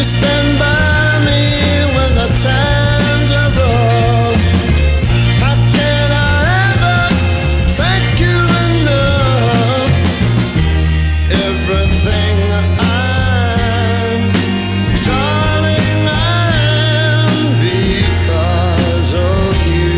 stand by me when the times are rough. How can I ever thank you enough? Everything I'm, darling, I'm because of you.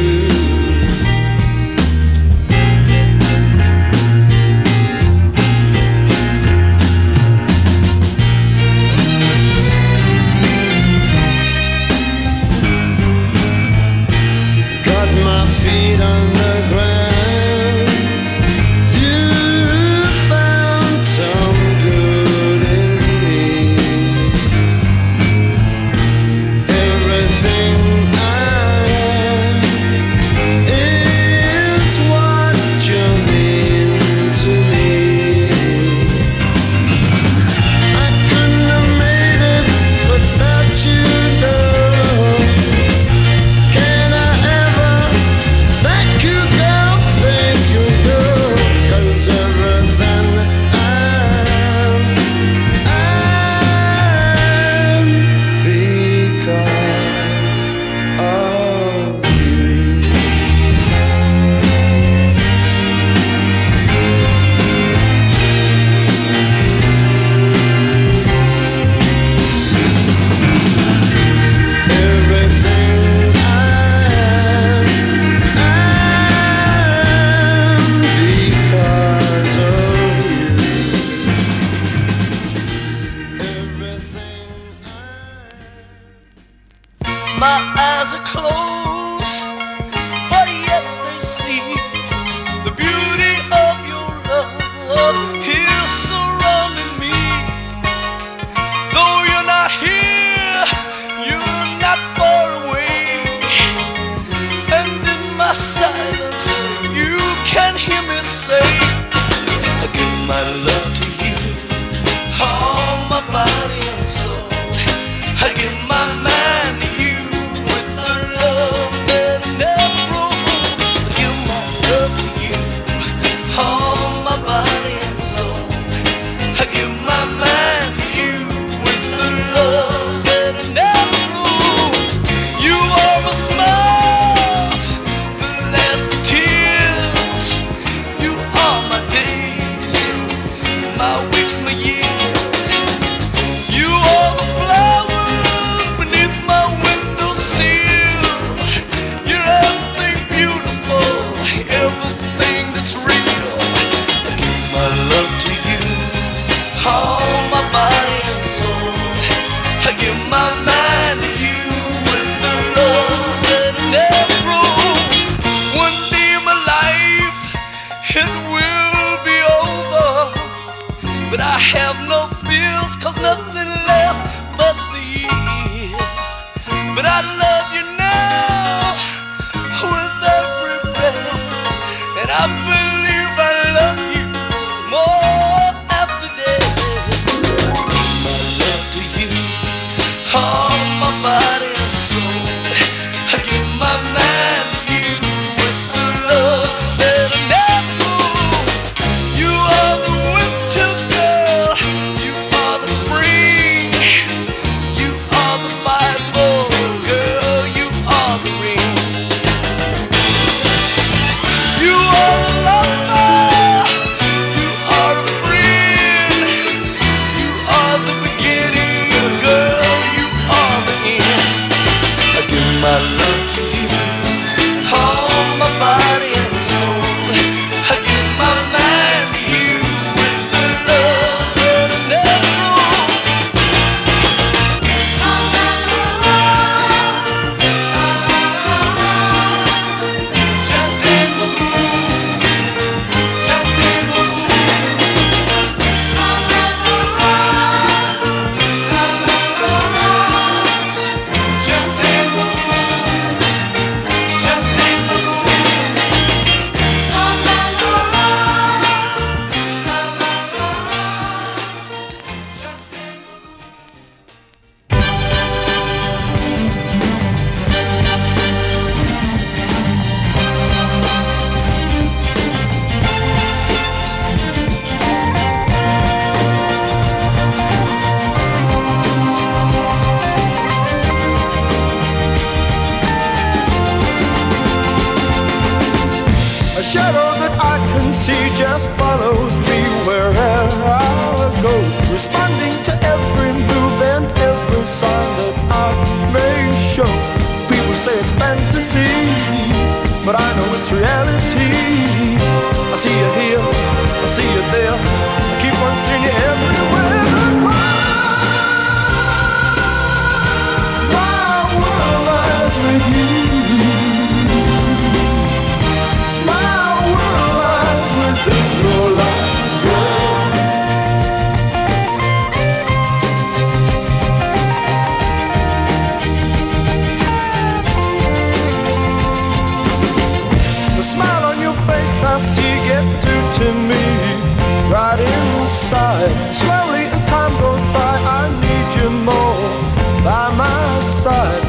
Got my feet on the ground. You found some good in me. Everything I am is what you mean to me. I couldn't have made it without you, love. Can I ever thank you, girl? Thank you, girl. 'Cause everything I'm because of you. Everything I'm because of you. Everything My eyes are closed, but yet they see the beauty of your love is surrounding me. Though you're not here, you're not far away. And in my silence, you can hear me say, I give my love to you, all my body and soul. I give my mind to you with a love that never grows old. I give my love to you, all my body and soul. I give my mind to you with a love that never grows. You are my smiles, the last tears. You are my days, my weeks, my years. You are the flowers beneath my windowsill. You're everything beautiful, everything that's real. I give my love to you, all my body and soul. I give my mind to you with the love that never grows. One day in my life, it will be over, but I have no fears, 'cause nothing lasts but the years. But I love you now with every breath, and I believe I love you more after death. My love to you, all my body and soul. I give my mind to you with the love that I never grows. You are the winter girl, you are the spring, you are the Bible girl, you are the ring. You are a lover, you are a friend, you are the beginning, girl, you are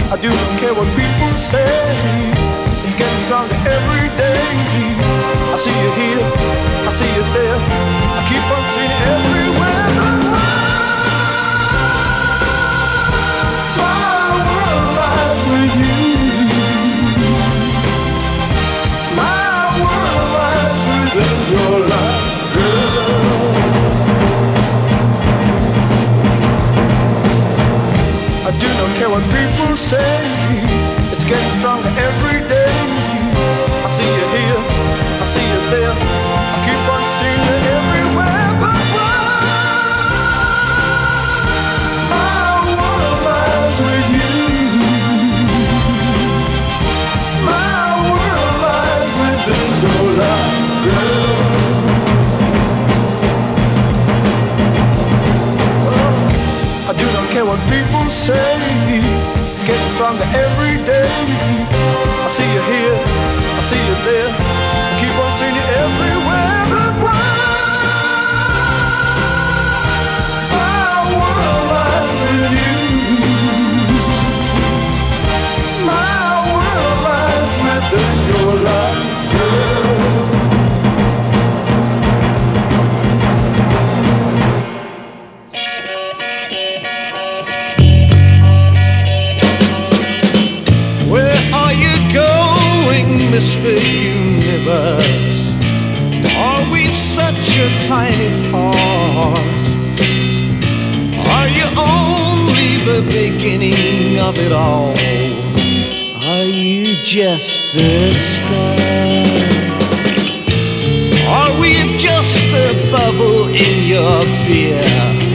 I do not care what people say. It's getting stronger every day. I see you here, I see you there. I keep on seeing it everywhere. My world lies with you. My world lies within your life, girl. I do not care what people say. It's getting stronger every day. I see you here, I see you there. I keep on seeing you everywhere. But my world lies with you. My world lies within your life, girl. I do not care what people say. It's getting stronger every day. I see you here, I see you there. I keep on seeing you everywhere. But my world lies with you. My world lies within your life, girl. Mr. Universe, are we such a tiny part? Are you only the beginning of it all? Are you just the start? Are we just a bubble in your beer?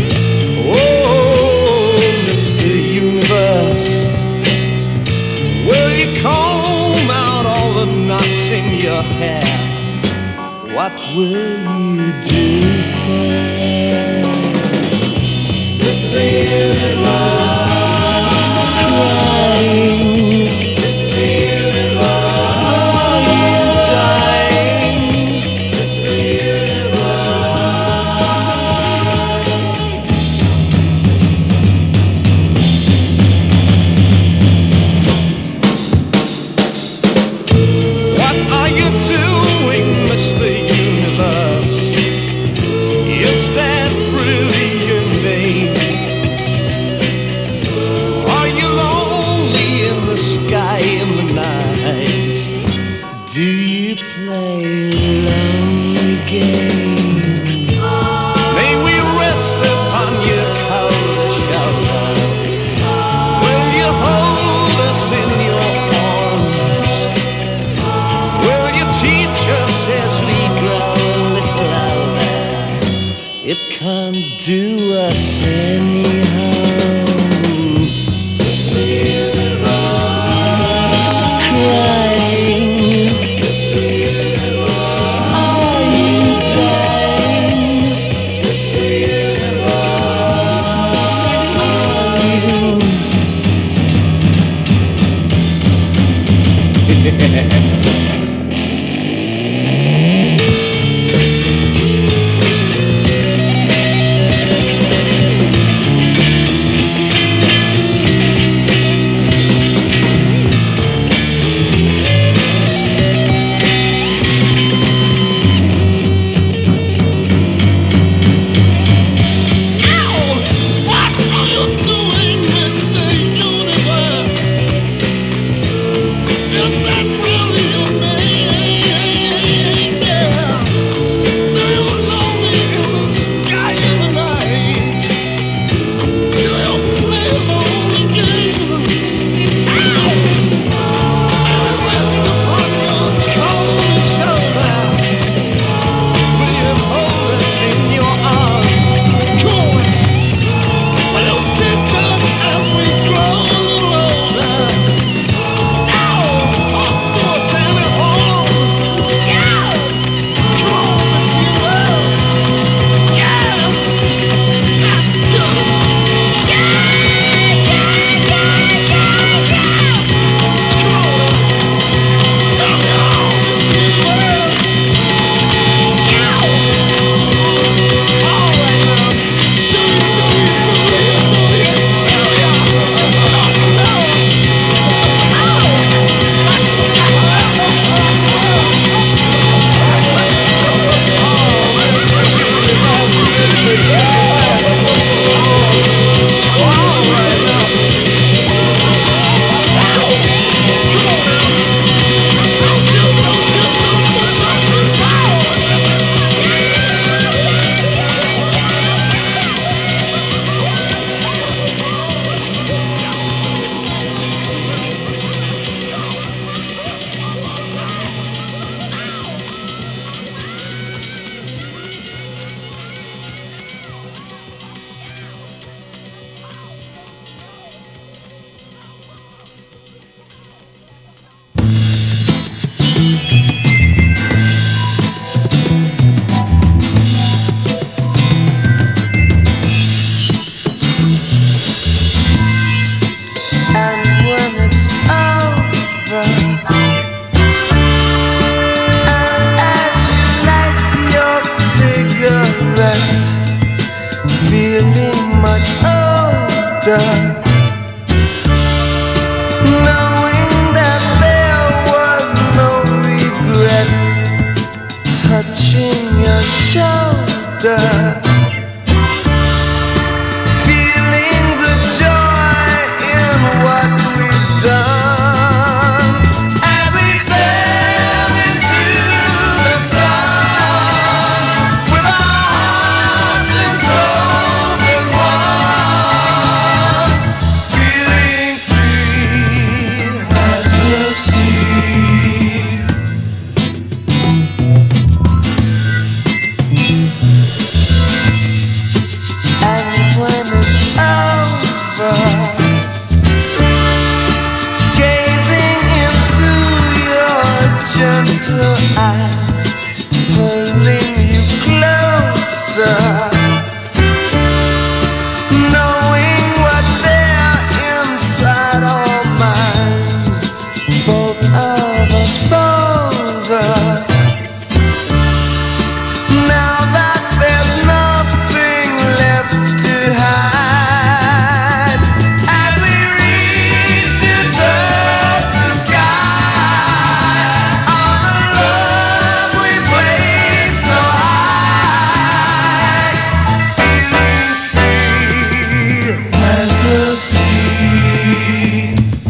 Oh, Mr. Universe, will you comb out all the knots in your hair? What will you do first? Mr. Universe, crying. Mr. Universe, are you dying? Mr. What are you doing, Mr. Universe? Is that really your name? Are you lonely in the sky in the night? Do you play a lonely game? May we rest upon your cold shoulder? Will you hold us in your arms? Will you teach us as we grow a little older? It can't do us any harm. Mr. Universe, crying. Mr. Universe, are you dying? Mr. Universe, are you? shoulder, feeling the joy in what we've done. As we sail into the sun, with our hearts and souls as one, feeling free as the sea. And when it's over, gazing into your gentle eyes, holding you closer, knowing what's there inside our minds, both of us bolder. Now that there's nothing left to hide, as we reach to touch the sky, all the love we place so high, feeling free as the sea.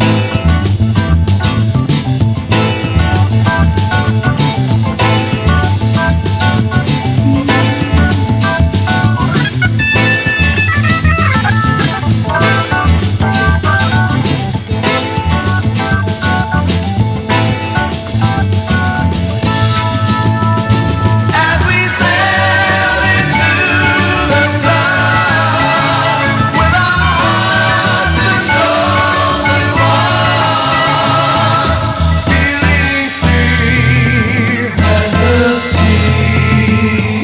As we sail into the sun, with our hearts and souls as one, feeling free as the sea.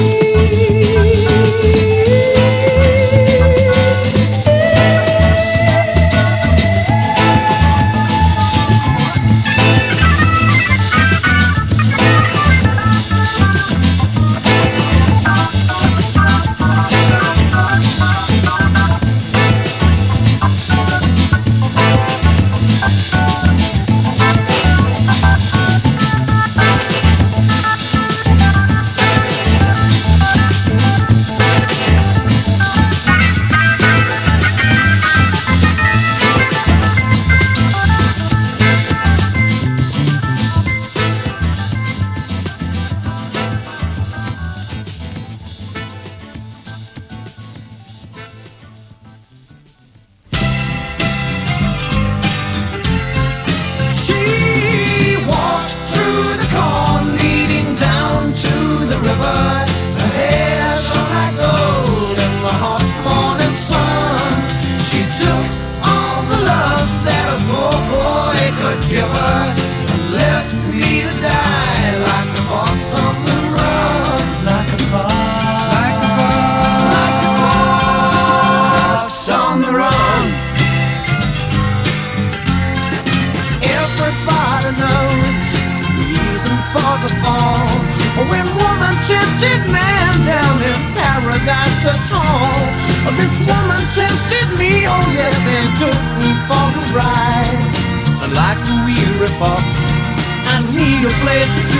She walked through the corn leading down to the river. Her hair shone like gold in the hot morning sun. She took all the love that a poor boy could give her and left me to die like a fox on the run. Like a fox, like a fox, like a fox on the run. Everybody knows the reason for the fall. When woman tempted man down in paradise's hall. This woman tempted me, oh yes, and took me for a ride. And like a weary fox, I need a place to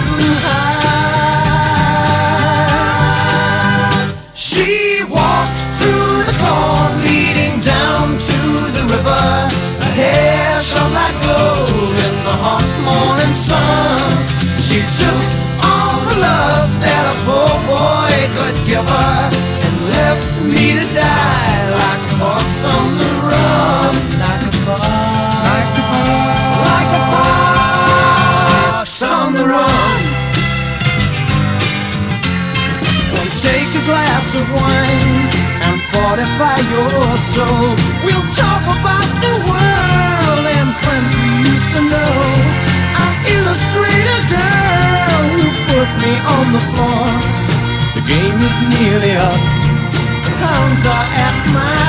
hide. She walked through the corn leading down to the river. Her hair shone like gold in the hot morning sun. She took all the love that a poor boy could give her and left me to die like a fox on the run. Like a fox, like a fox, like a fox on the run. Come take a glass of wine and fortify your soul. We'll talk about the world and friends we used to know. I'll illustrate a girl who put me on the floor. The game is nearly up, the hounds are at my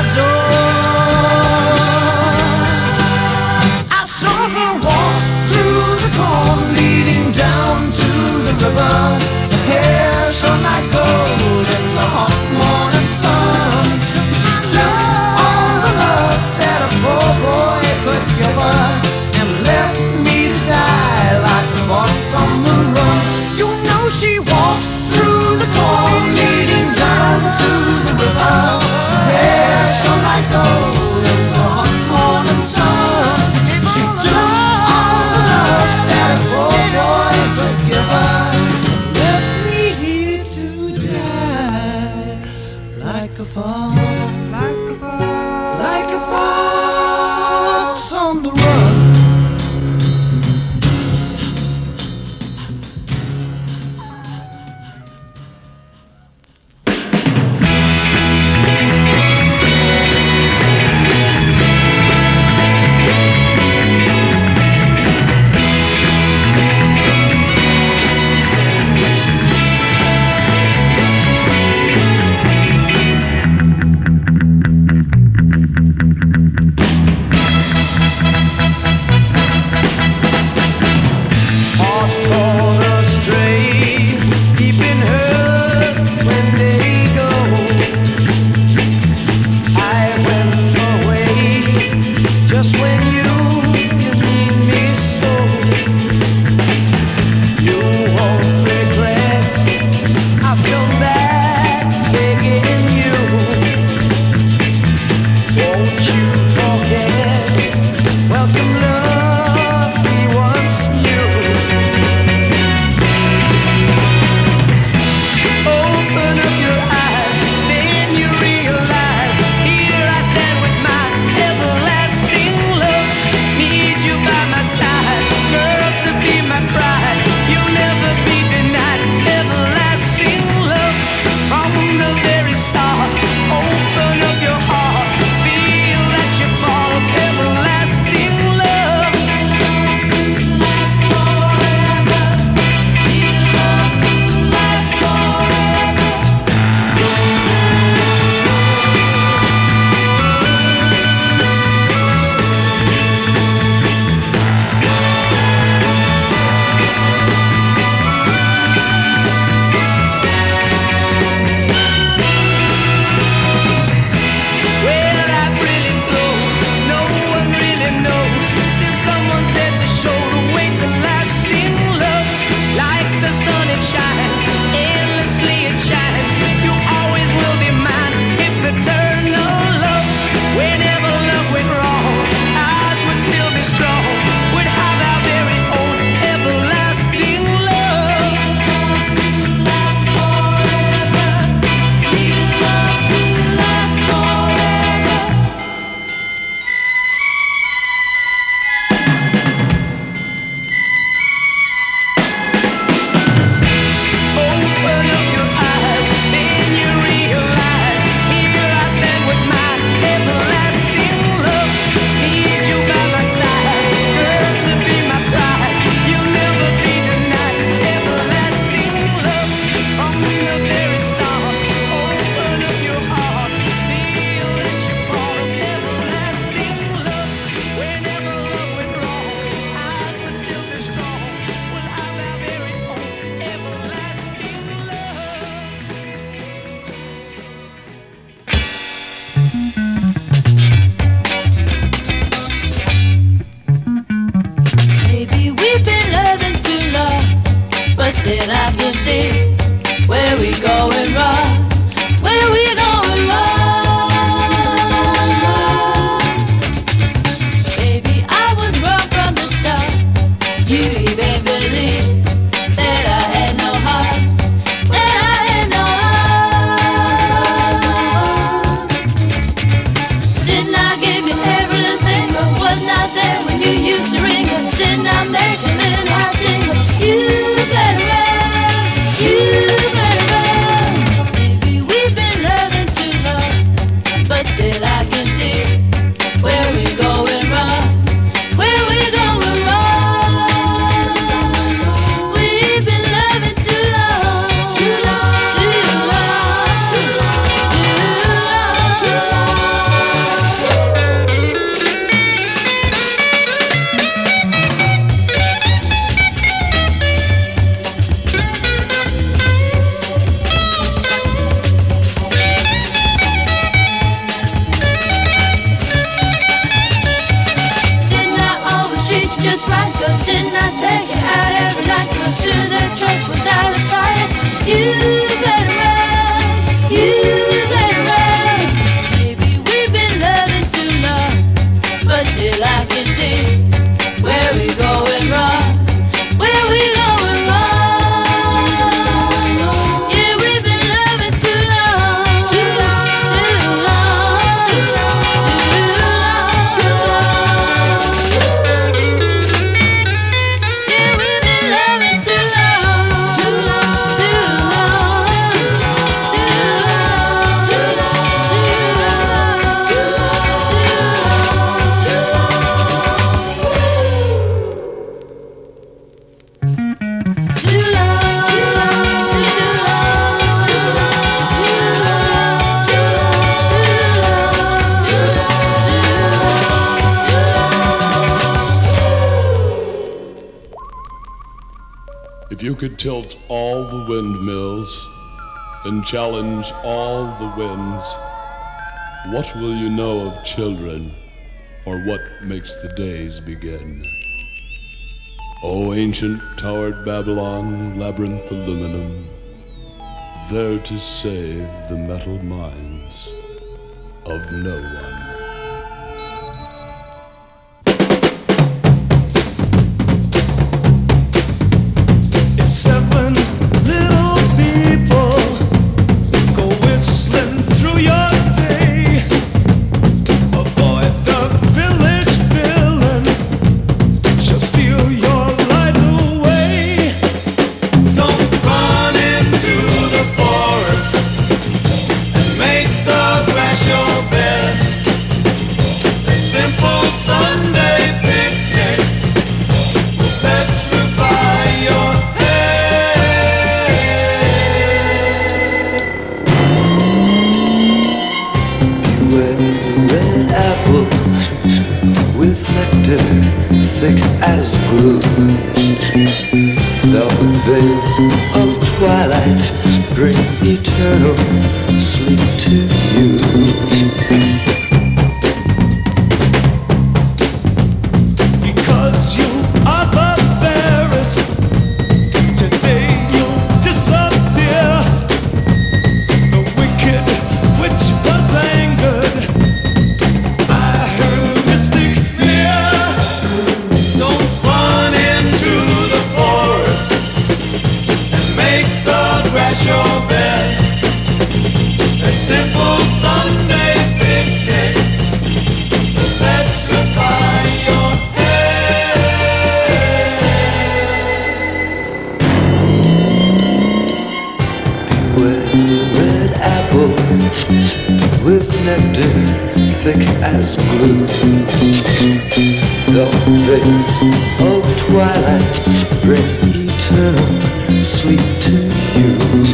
door. I saw her walk through the corn leading down to the river. Her hair shone like gold in the hot morning sun. She took all the love that a poor boy could give her and left me to die like a fox on the run. You know she walked through the corn still I can see where we going wrong, where we going wrong. Baby, I was wrong from the start. You even believed that I had no heart, that I had no heart. Didn't I give you everything, or was not there when you used to ring her? Didn't I make a little heart tingle? You better run, you better run. Maybe we've been loving too long, but still I can see where we're going wrong, where we're going wrong. We've been loving too long, too long, too long, too long, too long. Didn't I always treat you just right, girl? Didn't I take you out every night, girl? As soon as that truck was out of sight, you better run, you better run. Maybe we've been loving too long, but still I can see where we going wrong, where we going wrong. Yeah, we've been loving too long, too long, too long, too long, too long. Yeah, we've been loving too long, too long, too long, too long, too long, too long, too If you could tilt all the windmills and challenge all the winds, what will you know of children, or what makes the days begin? O ancient towered Babylon, labyrinth aluminum, there to save the metal minds of no one. Seven little people go whistling through your day. Avoid the village villain, she'll steal your light away. Don't run into the forest and make the grass your bed. A simple Sunday picnic will petrify your red apples with nectar thick as glue. Velvet veils of twilight bring eternal sleep to you. Because you are the fairest, today you'll disappear. The wicked witch was angered by her mystic fear. Don't run into the forest and make the grass your bed. A simple Sunday picnic will petrify your head. Red apples with nectar thick as glue. Velvet veils of twilight bring eternal sleep to you.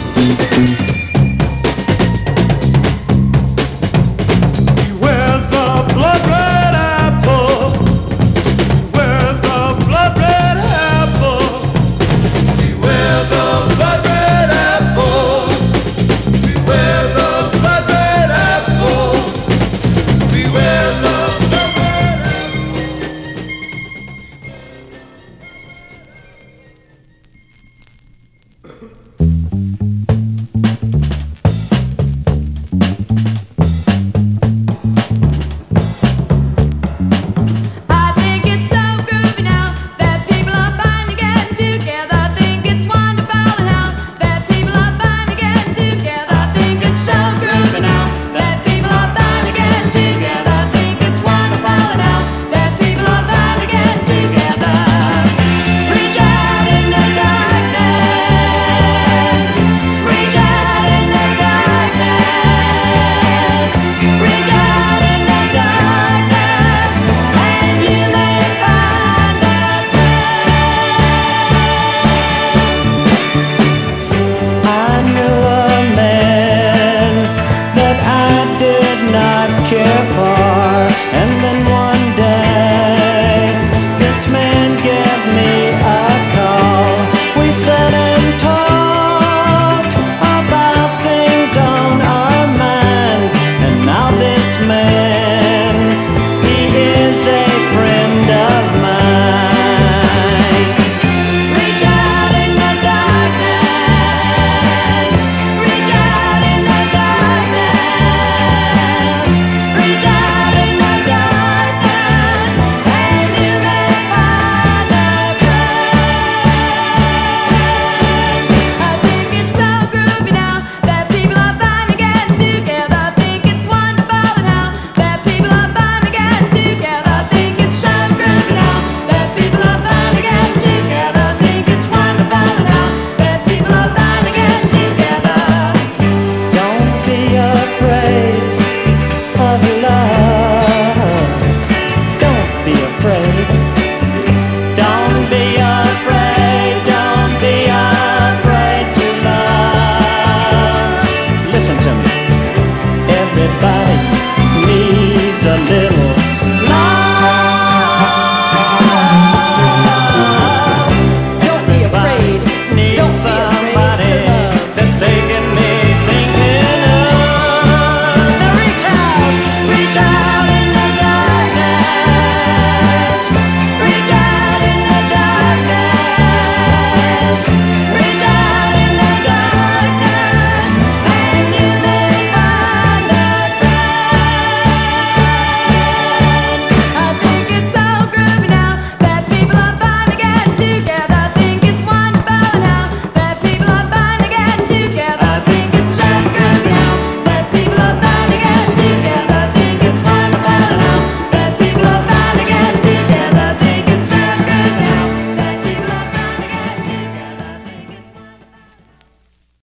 Beware the blood red apple. Beware the blood red apple. Beware the blood red apple. Beware the blood red apple. Beware the blood red apple. together.